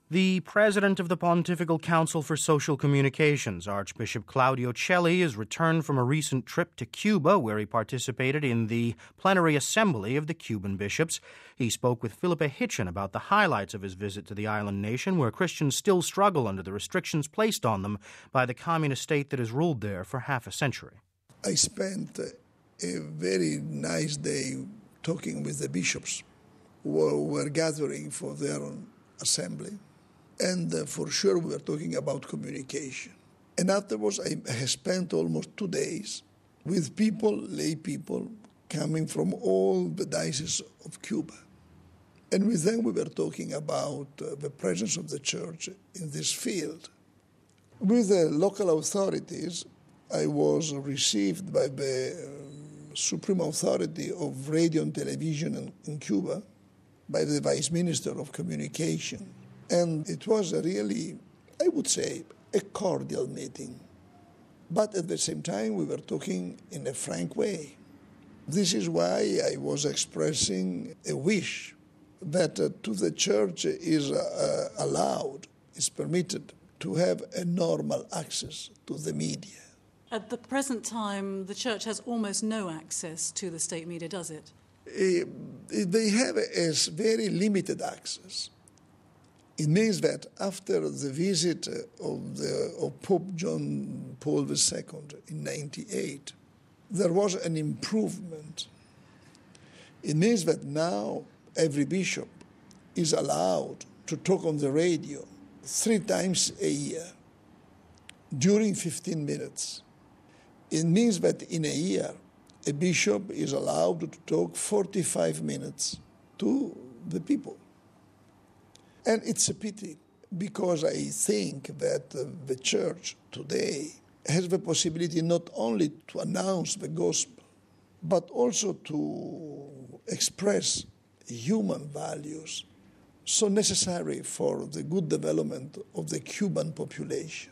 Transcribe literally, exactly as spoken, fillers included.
The president of the Pontifical Council for Social Communications, Archbishop Claudio Celli, has returned from a recent trip to Cuba, where he participated in the plenary assembly of the Cuban bishops. He spoke with Philippa Hitchen about the highlights of his visit to the island nation, where Christians still struggle under the restrictions placed on them by the communist state that has ruled there for half a century. I spent a very nice day talking with the bishops who were gathering for their assembly. And uh, for sure we were talking about communication. And afterwards I, I spent almost two days with people, lay people, coming from all the dioceses of Cuba. And with them we were talking about uh, the presence of the church in this field. With the local authorities, I was received by the uh, Supreme Authority of Radio and Television in, in Cuba, by the Vice Minister of Communication. And it was a really, I would say, a cordial meeting. But at the same time, we were talking in a frank way. This is why I was expressing a wish that uh, to the church is uh, allowed, is permitted to have a normal access to the media. At the present time, the church has almost no access to the state media, does it? Uh, they have a, a very limited access. It means that after the visit of, the, of Pope John Paul the Second in ninety-eight, there was an improvement. It means that now every bishop is allowed to talk on the radio three times a year during fifteen minutes. It means that in a year, a bishop is allowed to talk forty-five minutes to the people. And it's a pity, because I think that uh, the church today has the possibility not only to announce the gospel, but also to express human values so necessary for the good development of the Cuban population.